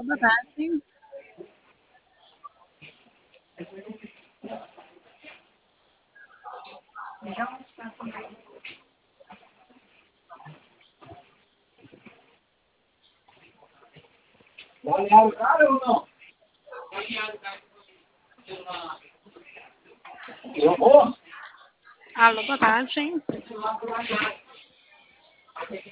boa tarde. Balneário caro ou não? Eu vou. Alô, boa tarde.